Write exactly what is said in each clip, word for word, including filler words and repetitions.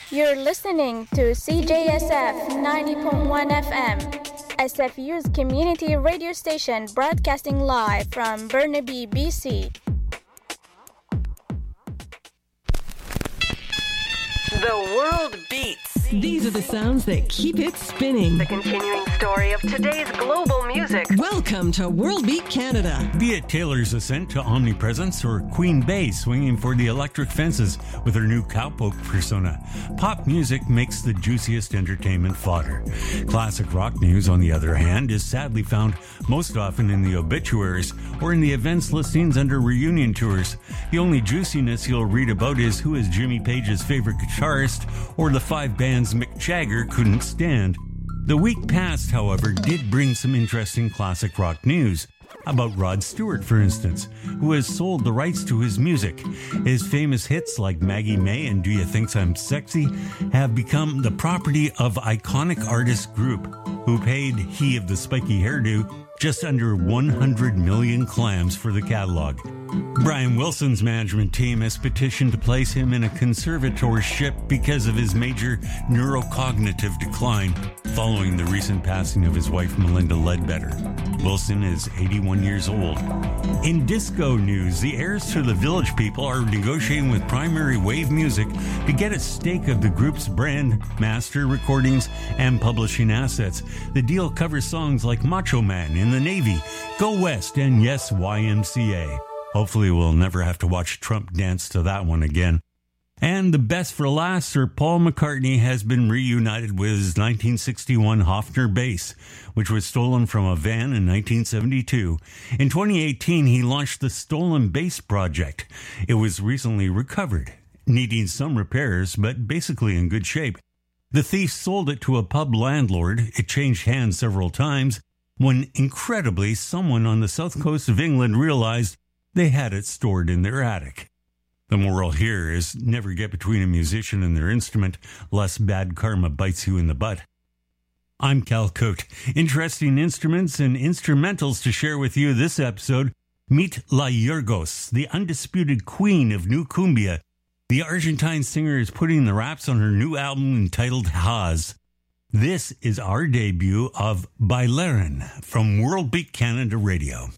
You're listening to C J S F ninety point one F M, S F U's community radio station broadcasting live from Burnaby, B C. The world beats. These are the sounds that keep it spinning. The continuing story of today's global music. Welcome to World Beat Canada. Be it Taylor's ascent to omnipresence or Queen Bey swinging for the electric fences with her new cowpoke persona, pop music makes the juiciest entertainment fodder. Classic rock news, on the other hand, is sadly found most often in the obituaries or in the events listings under reunion tours. The only juiciness you'll read about is who is Jimmy Page's favorite guitarist or the five bands Mick Jagger couldn't stand. The week past, however, did bring some interesting classic rock news. About Rod Stewart, for instance, who has sold the rights to his music. His famous hits like Maggie May and Do You Think I'm Sexy have become the property of iconic artist group, who paid he of the spiky hairdo just under one hundred million clams for the catalog. Brian Wilson's management team has petitioned to place him in a conservatorship because of his major neurocognitive decline following the recent passing of his wife Melinda Ledbetter. Wilson is eighty-one years old. In disco news, the heirs to the Village People are negotiating with Primary Wave Music to get a stake of the group's brand, master recordings, and publishing assets. The deal covers songs like Macho Man, In the Navy, Go West, and Yes, Y M C A. Hopefully we'll never have to watch Trump dance to that one again. And the best for last, Sir Paul McCartney has been reunited with his nineteen sixty-one Hofner bass, which was stolen from a van in nineteen seventy-two. In twenty eighteen, he launched the Stolen Bass Project. It was recently recovered, needing some repairs, but basically in good shape. The thief sold it to a pub landlord. It changed hands several times when, incredibly, someone on the south coast of England realized they had it stored in their attic. The moral here is never get between a musician and their instrument, lest bad karma bites you in the butt. I'm Cal Cote. Interesting instruments and instrumentals to share with you this episode. Meet La Yorgos, the undisputed queen of New Cumbia. The Argentine singer is putting the raps on her new album entitled Haas. This is our debut of Bailaran from World Beat Canada Radio.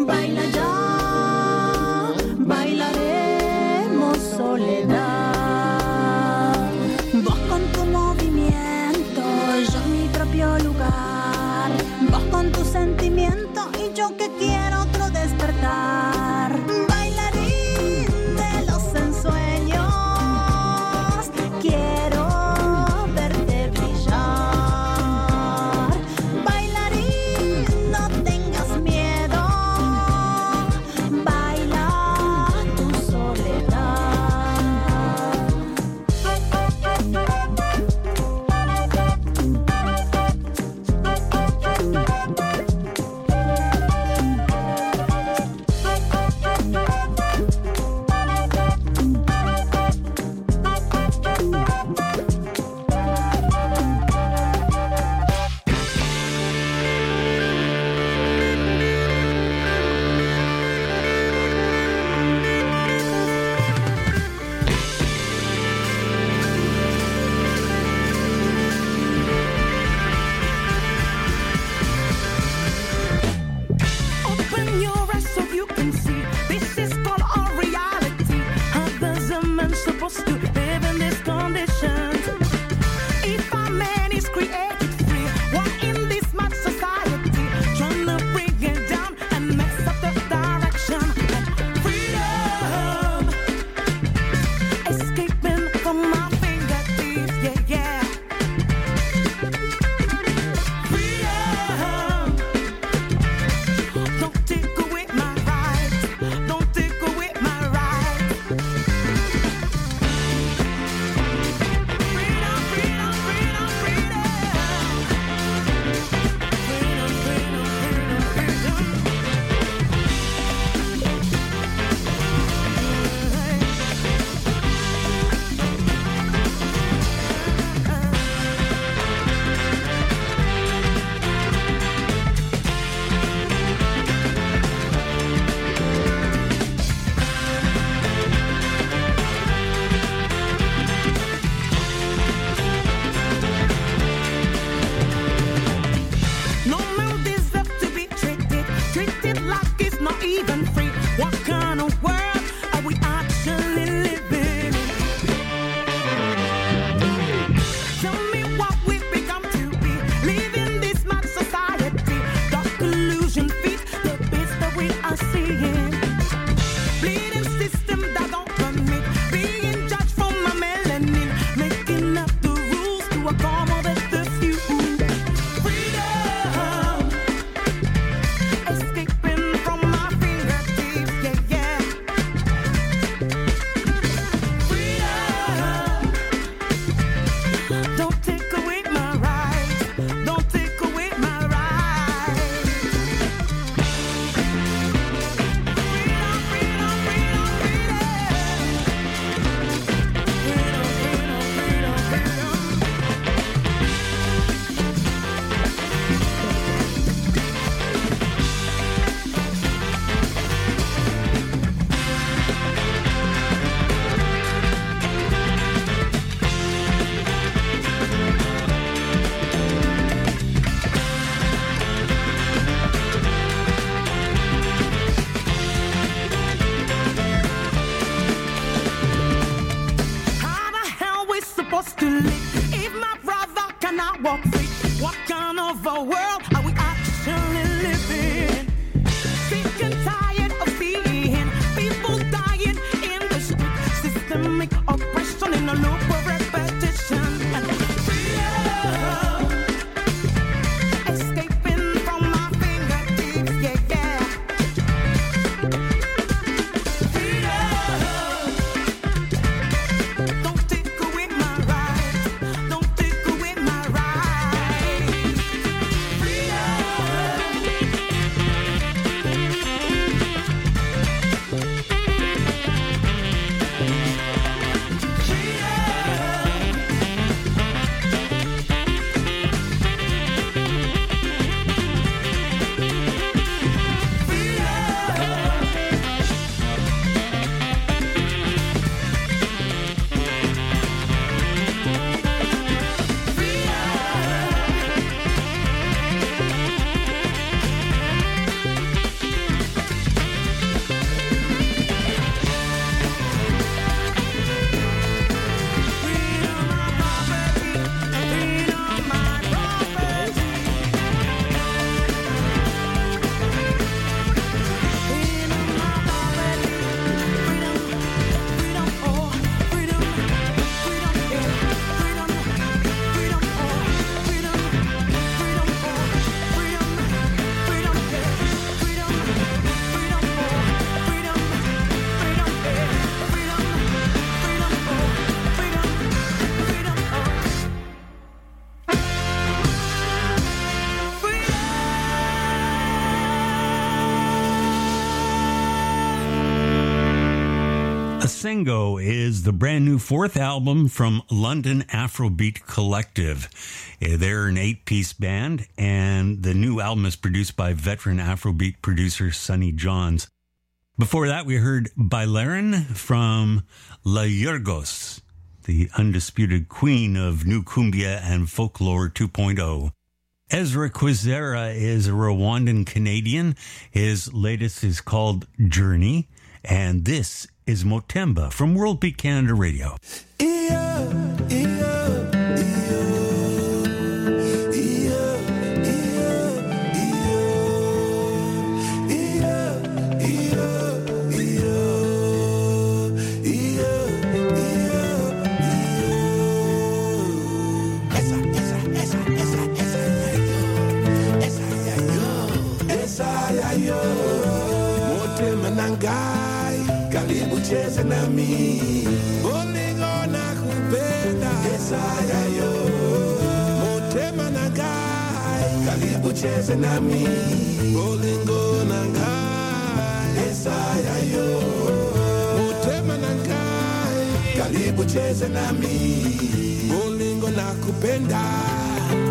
Baila ya, bailaremos soledad. Vos con tu movimiento, yo en mi propio lugar. Vos con tu sentimiento y yo que quiero otro despertar. Bailarín de los ensueños, quiero verte brillar. Bailarín, no tengas miedo, baila tu soledad. Open your eyes so you can see this is called our reality. How does a man supposed to live in these conditions? If a man is created free, why in this mad society trying to bring it down and mess up the direction? Freedom, escaping from my fingertips, yeah, yeah. Freedom, don't take away my rights, don't take away my rights. Freedom, freedom, freedom, freedom. Freedom, freedom, freedom, No man deserves to be treated, treated like it's not even free. What kind of world are we actually living in? Tell me what we've become to be, living this mad society. Dark illusion feeds the beast that we are seeing. Bleeding system that don't permit being judged from my melanin, making up the rules to accommodate the few. Freedom, escaping from my fingertips. Masengo is the brand new fourth album from London Afrobeat Collective. They're an eight-piece band, and the new album is produced by veteran Afrobeat producer Sonny Johns. Before that, we heard Bailarin from La Yorgos, the undisputed queen of new cumbia and folklore two point oh. Ezra Quizera is a Rwandan Canadian. His latest is called Journey, and this is Motemba from World Beat Canada Radio. Yeah, yeah. Karibu cheze nami, bolingo na kupenda, Yesaya yo. Motema nangai, karibu cheze nami, bolingo nangai, Yesaya yo. Motema nangai, karibu cheze nami, bolingo na kupenda.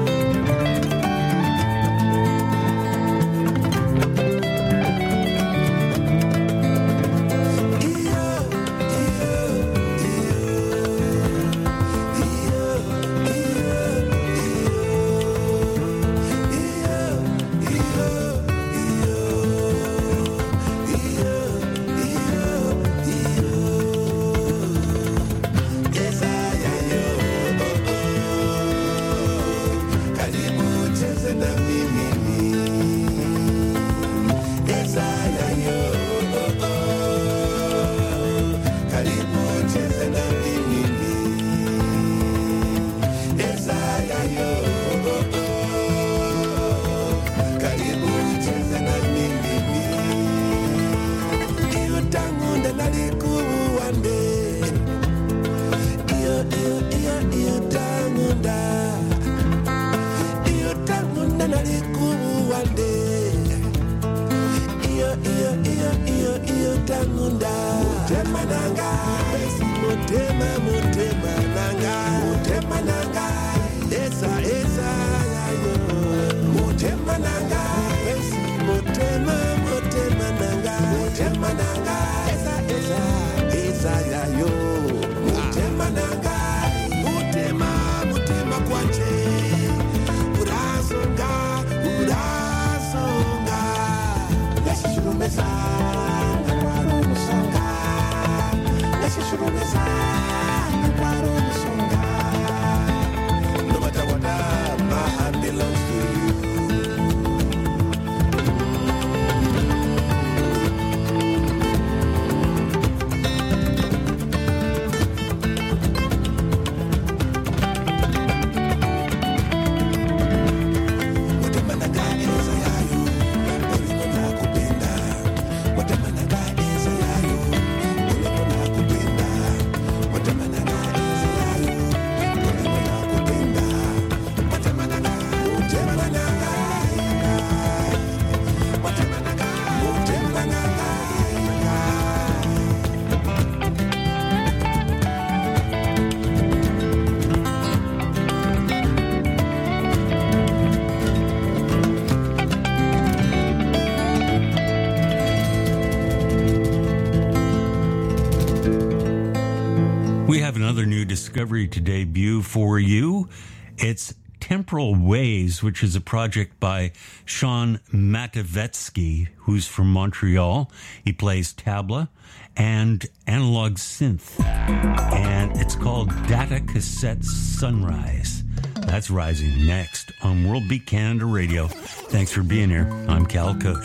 Discovery to debut for you. It's Temporal Waves, which is a project by Sean Matevetsky, who's from Montreal. He plays tabla and analog synth, and it's called Data Cassette Sunrise. That's rising next on World Beat Canada Radio. Thanks for being here. I'm Cal Cote.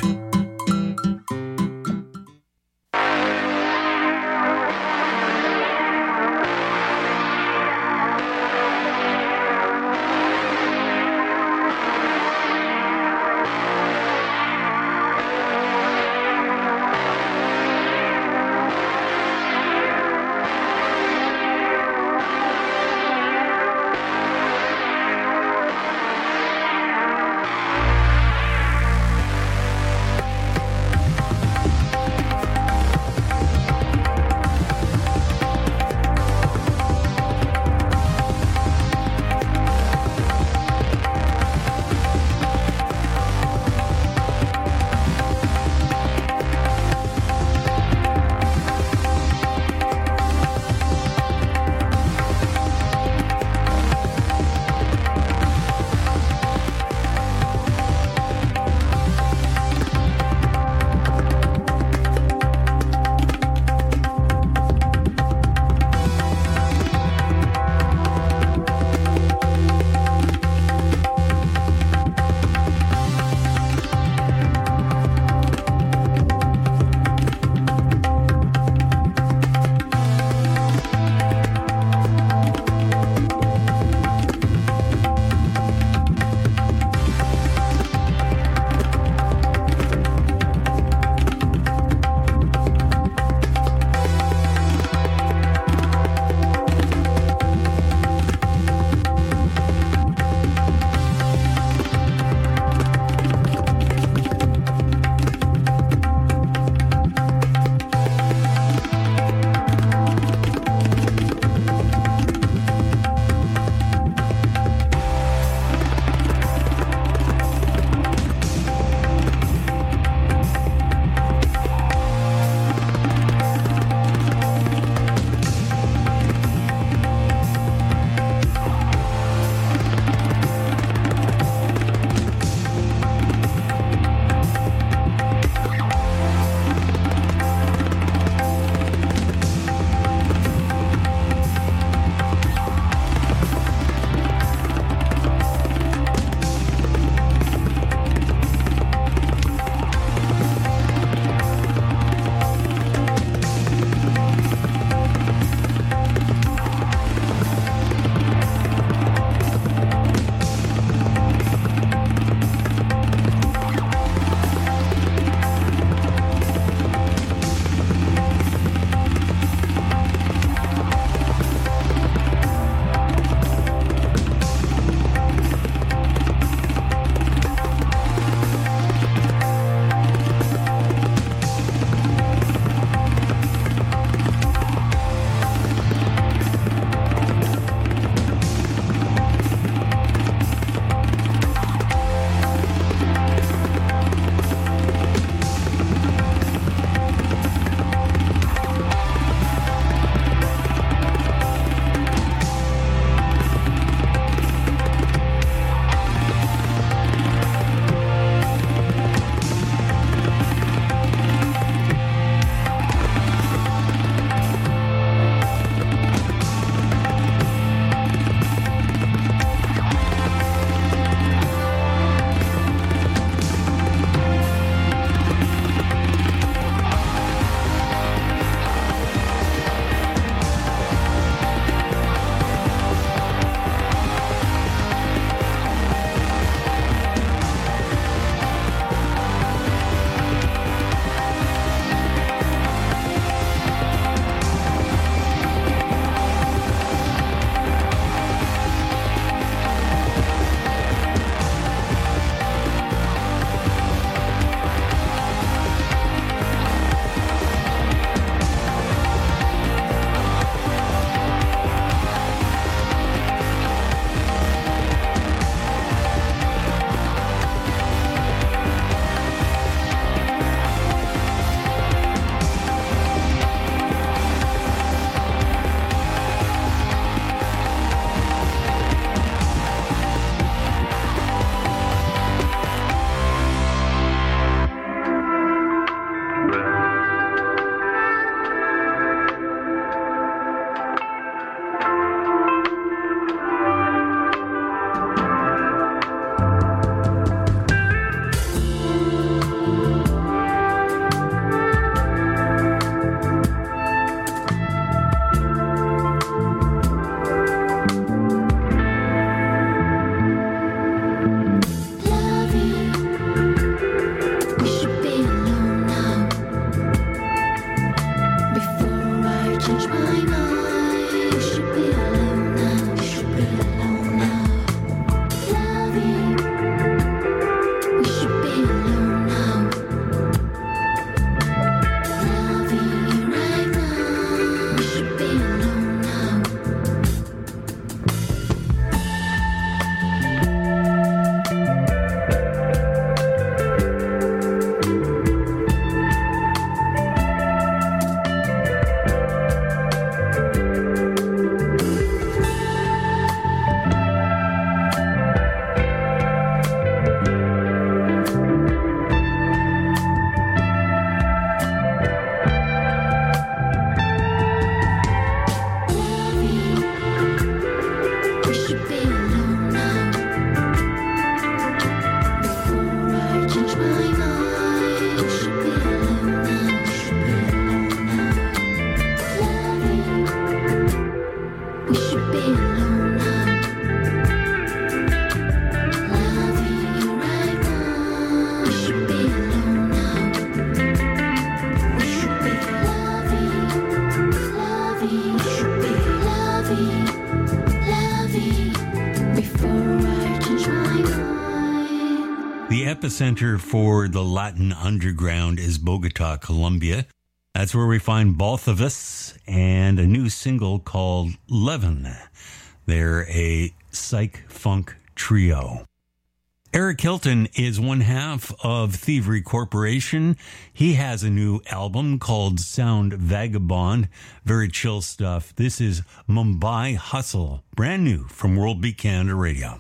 Epicenter for the Latin underground is Bogota, Colombia. That's where we find both of us and a new single called Levin. They're a psych funk trio. Eric Hilton is one half of Thievery Corporation. He has a new album called Sound Vagabond. Very chill stuff. This is Mumbai Hustle, brand new from World Beat Canada Radio.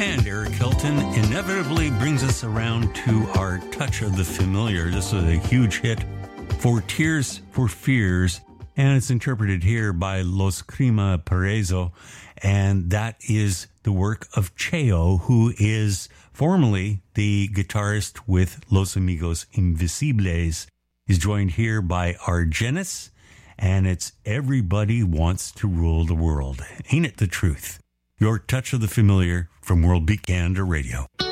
And Eric Hilton inevitably brings us around to our Touch of the Familiar. This was a huge hit for Tears for Fears, and it's interpreted here by Los Crima Paraiso, and that is the work of Cheo, who is formerly the guitarist with Los Amigos Invisibles. He's joined here by Argenis, and it's Everybody Wants to Rule the World. Ain't it the truth? Your Touch of the Familiar from World Beat Canada Radio.